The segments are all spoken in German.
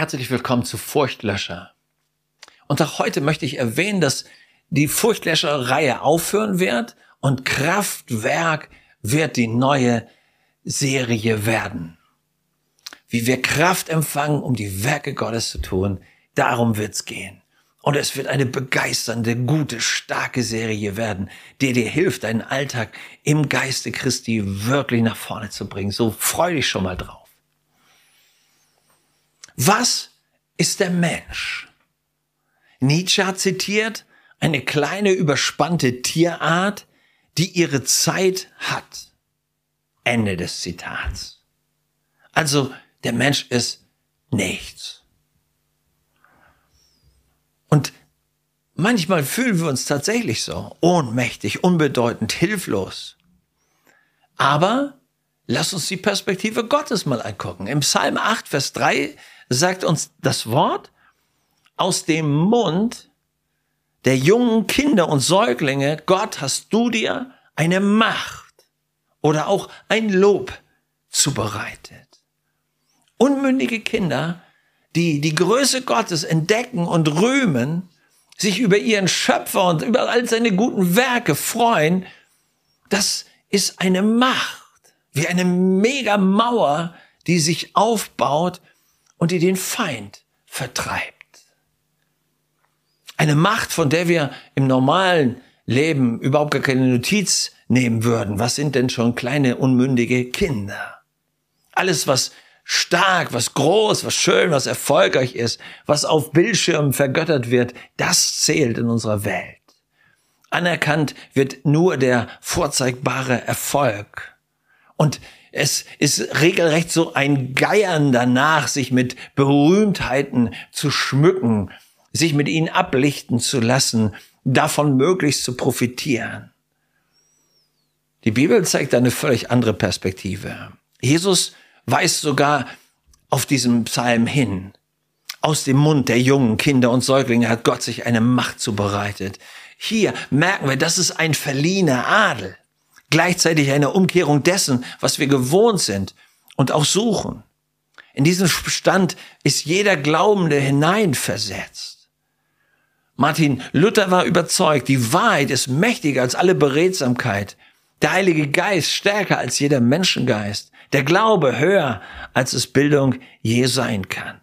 Herzlich willkommen zu Furchtlöscher. Und auch heute möchte ich erwähnen, dass die Furchtlöscher-Reihe aufhören wird und Kraftwerk wird die neue Serie werden. Wie wir Kraft empfangen, um die Werke Gottes zu tun, darum wird's gehen. Und es wird eine begeisternde, gute, starke Serie werden, die dir hilft, deinen Alltag im Geiste Christi wirklich nach vorne zu bringen. So freu dich schon mal drauf. Was ist der Mensch? Nietzsche hat zitiert, eine kleine überspannte Tierart, die ihre Zeit hat. Ende des Zitats. Also der Mensch ist nichts. Und manchmal fühlen wir uns tatsächlich so ohnmächtig, unbedeutend, hilflos. Aber lass uns die Perspektive Gottes mal angucken. Im Psalm 8, Vers 3 sagt uns das Wort: Aus dem Mund der jungen Kinder und Säuglinge, Gott, hast du dir eine Macht oder auch ein Lob zubereitet. Unmündige Kinder, die die Größe Gottes entdecken und rühmen, sich über ihren Schöpfer und über all seine guten Werke freuen, das ist eine Macht, wie eine Megamauer, die sich aufbaut und die den Feind vertreibt. Eine Macht, von der wir im normalen Leben überhaupt gar keine Notiz nehmen würden. Was sind denn schon kleine, unmündige Kinder? Alles, was stark, was groß, was schön, was erfolgreich ist, was auf Bildschirmen vergöttert wird, das zählt in unserer Welt. Anerkannt wird nur der vorzeigbare Erfolg. Und es ist regelrecht so ein Geiern danach, sich mit Berühmtheiten zu schmücken, sich mit ihnen ablichten zu lassen, davon möglichst zu profitieren. Die Bibel zeigt eine völlig andere Perspektive. Jesus weist sogar auf diesen Psalm hin. Aus dem Mund der jungen Kinder und Säuglinge hat Gott sich eine Macht zubereitet. Hier merken wir, das ist ein verliehener Adel. Gleichzeitig eine Umkehrung dessen, was wir gewohnt sind und auch suchen. In diesen Stand ist jeder Glaubende hineinversetzt. Martin Luther war überzeugt, die Wahrheit ist mächtiger als alle Beredsamkeit. Der Heilige Geist stärker als jeder Menschengeist. Der Glaube höher, als es Bildung je sein kann.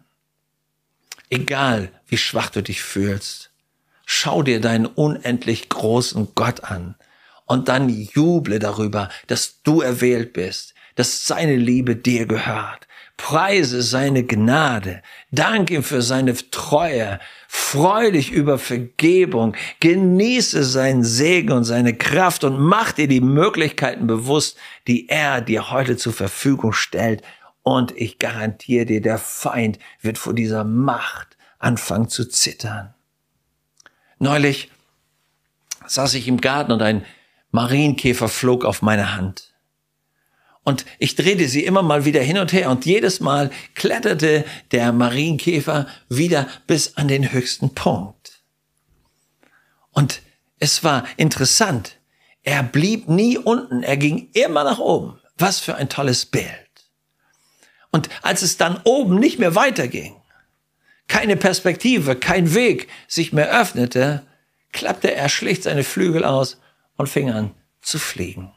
Egal, wie schwach du dich fühlst, schau dir deinen unendlich großen Gott an. Und dann juble darüber, dass du erwählt bist, dass seine Liebe dir gehört. Preise seine Gnade, dank ihm für seine Treue, freu dich über Vergebung, genieße seinen Segen und seine Kraft und mach dir die Möglichkeiten bewusst, die er dir heute zur Verfügung stellt. Und ich garantiere dir, der Feind wird vor dieser Macht anfangen zu zittern. Neulich saß ich im Garten und ein Marienkäfer flog auf meine Hand. Und ich drehte sie immer mal wieder hin und her und jedes Mal kletterte der Marienkäfer wieder bis an den höchsten Punkt. Und es war interessant. Er blieb nie unten, er ging immer nach oben. Was für ein tolles Bild. Und als es dann oben nicht mehr weiterging, keine Perspektive, kein Weg sich mehr öffnete, klappte er schlicht seine Flügel aus und fing an zu fliegen.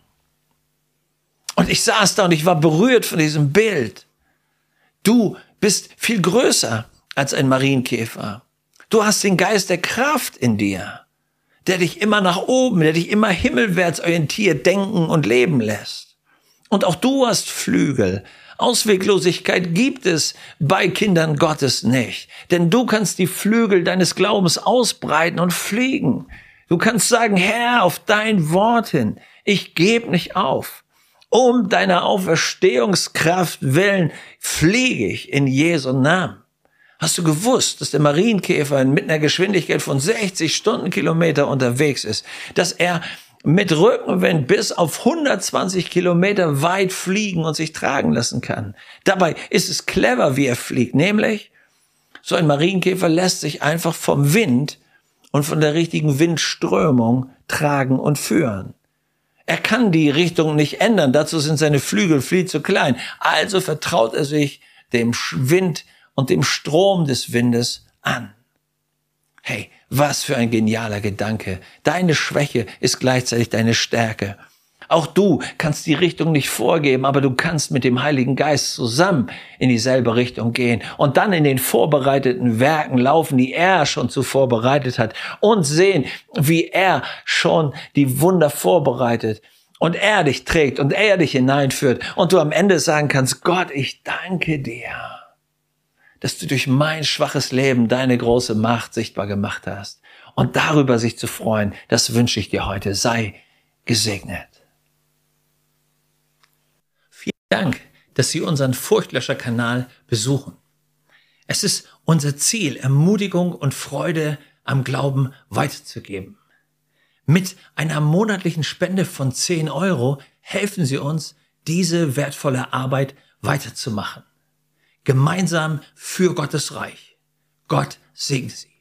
Und ich saß da und ich war berührt von diesem Bild. Du bist viel größer als ein Marienkäfer. Du hast den Geist der Kraft in dir, der dich immer nach oben, der dich immer himmelwärts orientiert denken und leben lässt. Und auch du hast Flügel. Ausweglosigkeit gibt es bei Kindern Gottes nicht. Denn du kannst die Flügel deines Glaubens ausbreiten und fliegen. Du kannst sagen, Herr, auf dein Wort hin, ich gebe nicht auf. Um deiner Auferstehungskraft willen fliege ich in Jesu Namen. Hast du gewusst, dass der Marienkäfer mit einer Geschwindigkeit von 60 Stundenkilometer unterwegs ist, dass er mit Rückenwind bis auf 120 Kilometer weit fliegen und sich tragen lassen kann? Dabei ist es clever, wie er fliegt, nämlich so ein Marienkäfer lässt sich einfach vom Wind und von der richtigen Windströmung tragen und führen. Er kann die Richtung nicht ändern, dazu sind seine Flügel viel zu klein. Also vertraut er sich dem Wind und dem Strom des Windes an. Hey, was für ein genialer Gedanke. Deine Schwäche ist gleichzeitig deine Stärke. Auch du kannst die Richtung nicht vorgeben, aber du kannst mit dem Heiligen Geist zusammen in dieselbe Richtung gehen und dann in den vorbereiteten Werken laufen, die er schon zuvor bereitet hat und sehen, wie er schon die Wunder vorbereitet und er dich trägt und er dich hineinführt und du am Ende sagen kannst, Gott, ich danke dir, dass du durch mein schwaches Leben deine große Macht sichtbar gemacht hast. Und darüber sich zu freuen, das wünsche ich dir heute. Sei gesegnet. Vielen Dank, dass Sie unseren Furchtlöscher-Kanal besuchen. Es ist unser Ziel, Ermutigung und Freude am Glauben weiterzugeben. Mit einer monatlichen Spende von 10 € helfen Sie uns, diese wertvolle Arbeit weiterzumachen. Gemeinsam für Gottes Reich. Gott segne Sie.